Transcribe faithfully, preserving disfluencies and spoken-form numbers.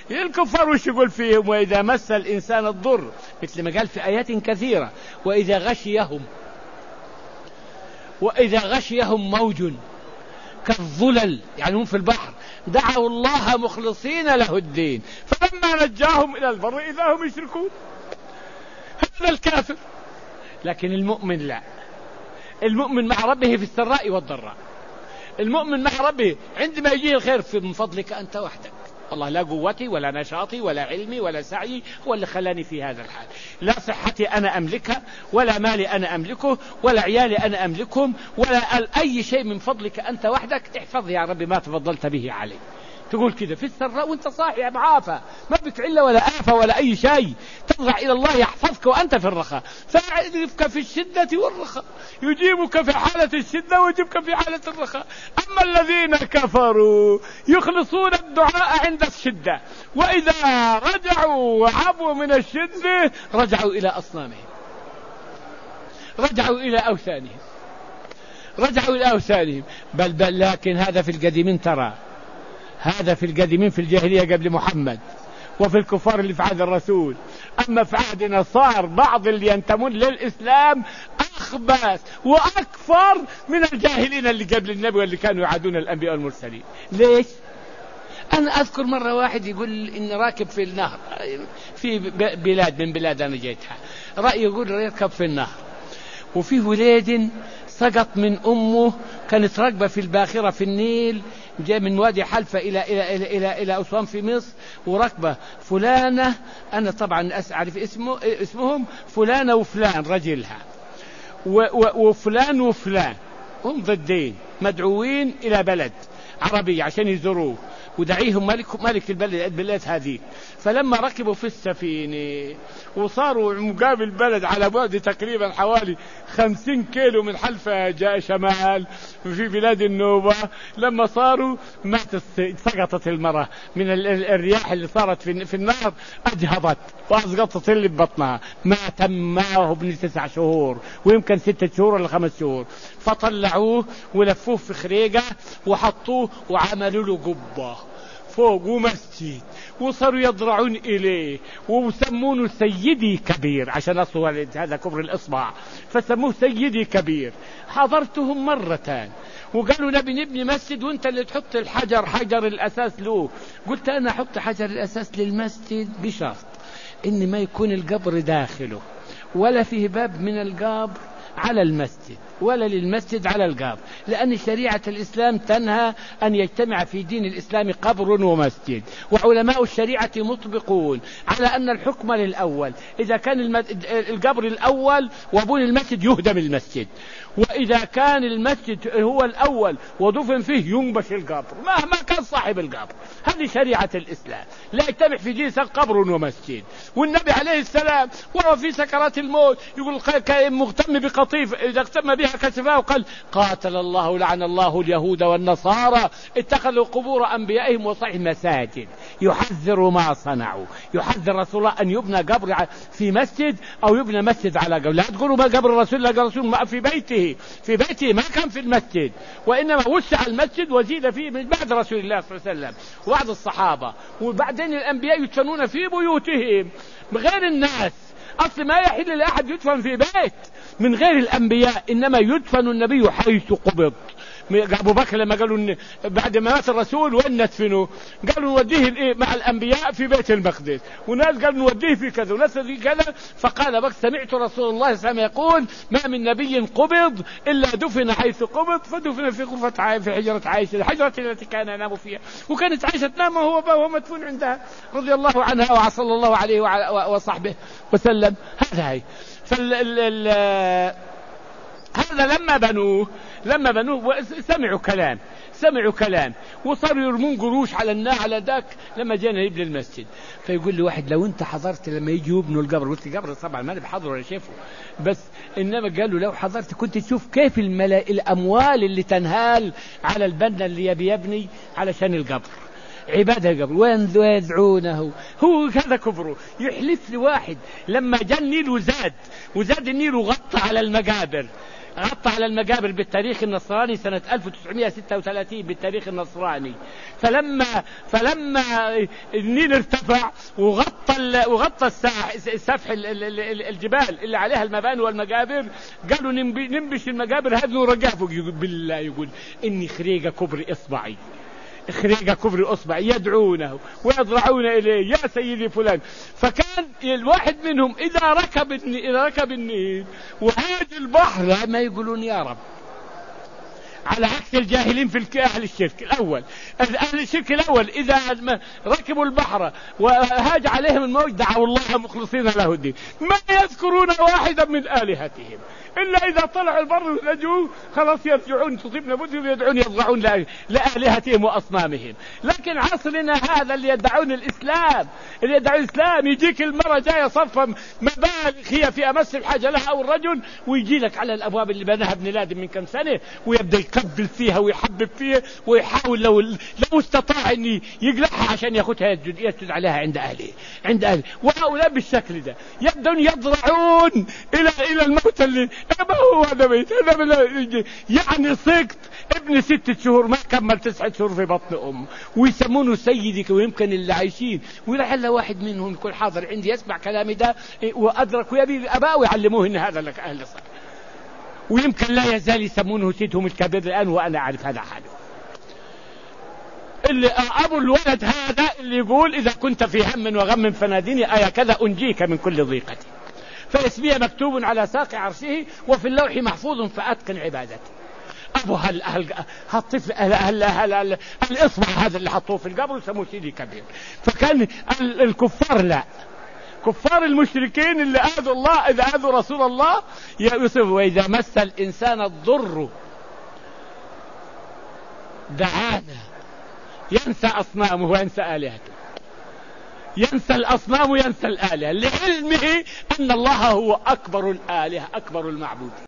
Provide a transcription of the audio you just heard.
الكفار وش يقول فيهم؟ وإذا مس الإنسان الضر، مثل ما قال في آيات كثيرة، وإذا غشيهم وإذا غشيهم موج كالظلل، يعني هم في البحر، دعوا الله مخلصين له الدين فلما نجاهم إلى البر إذا هم يشركون. هذا الكافر. لكن المؤمن لا، المؤمن مع ربه في السراء والضراء. المؤمن مع ربه عندما يجيه الخير من فضلك أنت وحدك، والله لا قوتي ولا نشاطي ولا علمي ولا سعي هو اللي خلاني في هذا الحال، لا صحتي أنا أملكها ولا مالي أنا أملكه ولا عيالي أنا أملكهم ولا أي شيء، من فضلك أنت وحدك احفظ يا ربي ما تفضلت به علي. تقول كده في السراء وانت صاحي معافى، ما بك علة ولا آفة ولا أي شيء، تضرع إلى الله يحفظك وأنت في الرخاء، فيعرفك في الشدة والرخاء، يجيبك في حالة الشدة ويجيبك في حالة الرخاء. أما الذين كفروا يخلصون الدعاء عند الشدة، وإذا رجعوا وعبوا من الشدة رجعوا إلى أصنامهم، رجعوا إلى أوثانهم، رجعوا إلى أوثانهم. بل بل لكن هذا في القديمين، ترى هذا في القديمين في الجاهلية قبل محمد، وفي الكفار اللي في عهد الرسول. أما في عهدنا صار بعض اللي ينتمون للإسلام أخبث وأكفر من الجاهلين اللي قبل النبي واللي كانوا يعادون الأنبياء والمرسلين. ليش؟ أنا أذكر مرة واحد يقول إن راكب في النهر في بلاد من بلاد أنا جيتها، رأي يقول يركب في النهر، وفي ولاد سقط من أمه كانت راكبة في الباخرة في النيل، جاء من وادي حلفة إلى إلى إلى إلى, إلى أسوان في مصر، وركبة فلانة، أنا طبعا أعرف اسمه اسمهم فلانة وفلان رجلها، وفلان وفلان، هم ضدين مدعوين إلى بلد عربي عشان يزوروه، ودعيهم ملك ملك البلد البلاد هذه. فلما ركبوا في السفينة وصاروا مقابل البلد على بعد تقريبا حوالي خمسين كيلو من حلفة جاء شمال في بلاد النوبة، لما صاروا ماتت، سقطت المرأة من الرياح اللي صارت في النهر، أجهضت وأسقطت اللي ببطنها، مات معه ابن تسع شهور ويمكن ستة شهور ولا خمس شهور. فطلعوه ولفوه في خريقة وحطوه وعملوا له قبة فوق ومسجد، وصاروا يضرعون إليه وسمونه سيدي كبير عشان أصله هذا كبر الإصبع، فسموه سيدي كبير. حضرتهم مرتان وقالوا نبي نبني مسجد وانت اللي تحط الحجر حجر الأساس له. قلت أنا أحط حجر الأساس للمسجد بشرط إن ما يكون القبر داخله ولا فيه باب من القبر على المسجد ولا للمسجد على القبر، لأن شريعة الإسلام تنهى أن يجتمع في دين الإسلام قبر ومسجد، وعلماء الشريعة مطبقون على أن الحكم للأول، إذا كان القبر الأول وبني المسجد يهدم المسجد، وإذا كان المسجد هو الأول ودفن فيه ينبش القبر مهما كان صاحب القبر. هذه شريعة الإسلام، لا يجتمع في دين قبر ومسجد. والنبي عليه السلام وهو في سكرات الموت يقول مغتم بقطيف إذا اغتم بها كشفاه وقال قاتل الله لعن الله اليهود والنصارى اتخذوا قبور أنبيائهم وصحيح مساجد. يحذر ما صنعوا، يحذر رسول الله أن يبنى قبر في مسجد أو يبنى مسجد على قبر. لا تقولوا ما قبر الرسول، لا الرسول ما في بيته، في بيته ما كان في المسجد، وإنما وسع المسجد وزيد فيه من بعد رسول الله صلى الله عليه وسلم وبعد الصحابة، وبعدين الأنبياء يدفنون في بيوتهم بغير الناس. أصل ما يحل لأحد يدفن في بيت من غير الأنبياء، إنما يدفن النبي حيث قبض. أبو بكر لما قالوا إن بعد ما مات الرسول وين ندفنه، قالوا نوديه مع الأنبياء في بيت المقدس، وناس قالوا نوديه في كذا وناس في كذا. فقال بك سمعت رسول الله صلى الله عليه وسلم يقول ما من نبي قبض إلا دفن حيث قبض، فدفن في غرفة عائشة في حجرة عائشة، الحجرة التي كان ينام فيها، وكانت عائشة تنام وهو وهو مدفون عندها رضي الله عنها وصلى الله عليه وصحبه وسلم. هذا هي فال ال ال هذا لما بنوه لما بنوه سمعوا كلام سمعوا كلام وصاروا يرمون قروش على الناس على ذاك. لما جينا يبني المسجد فيقول لي واحد لو انت حضرت لما يجي يبنوا القبر، قلت القبر طبعا ما بحضر ولا شافه، بس انما قالوا لو حضرت كنت تشوف كيف الملا... الاموال اللي تنهال على البنا اللي يبي يبني علشان القبر، عبادة القبر وين يدعونه. هو هذا كبره. يحلف لي واحد لما جاء النيل وزاد وزاد النيل وغطى على المقابر، غطى على المقابر بالتاريخ النصراني سنة ألف وتسعمائة وستة وثلاثين بالتاريخ النصراني. فلما فلما النيل ارتفع وغطى وغطى سفح الجبال اللي عليها المباني والمقابر، قالوا ننبش المقابر هذه ورقافوا. بالله يقول إني خريقة كبر إصبعي، خريقة كبر إصبعي يدعونه ويضرعون إليه يا سيدي فلان. فكان الواحد منهم إذا ركب إذا ركب النيل وهاج البحر ما يقولون يا رب، على عكس الجاهلين في أهل الشرك الأول. أهل الشرك الأول إذا ركبوا البحر وهاج عليهم الموج دعوا الله مخلصين له الدين، ما يذكرون واحدا من آلهتهم إلا إذا طلعوا البر ولجوا خلاص يرجعون تصيب نبوتهم يدعون يضرعون لآلهتهم وأصنامهم. لكن عصرنا هذا اللي يدعون الإسلام، اللي يدعون الإسلام، يجيك المرة جاية صفة مبالغ هي في أمس الحاجة لها أو الرجل، ويجي لك على الأبواب اللي بناها ابن لادن من كم سنة ويبدأ يقبل فيها ويحبب فيها ويحاول لو لو استطاع أن يقلعها عشان ياخذها يسجد, يسجد عليها عند أهله عند أهله. وهؤلاء بالشكل ده يبدون يضرعون إلى إلى الموت اللي ما هو هذا بيت هذا يعني سقط ابن ستة شهور ما كمل تسعة شهور في بطن أم ويسمونه سيدك. ويمكن اللي عايشين ولعل واحد منهم يكون حاضر عندي يسمع كلامي ده وأدرك ويبي أباء ويعلموه إن هذا لك أهل صح، ويمكن لا يزال يسمونه سيدهم الكبير الآن وأنا أعرف هذا حاله. اللي أبو الولد هذا اللي يقول إذا كنت في هم وغم فناديني آية كذا أنجيك من كل ضيقة، فاسمي مكتوب على ساق عرشه وفي اللوح محفوظ فأتقن عبادته. أبو هال هال هالطفل هال هال هال هال الإصبع هذا اللي حطوه في القبر يسموه سيدي كبير. فكان الكفار لا، كفار المشركين اللي آذوا الله إذا آذوا رسول الله يوسف وإذا مس الإنسان الضر دعانا، ينسى أصنامه وينسى آلهته، ينسى الأصنام وينسى الآلهة لعلمه أن الله هو أكبر الآلهة أكبر المعبود.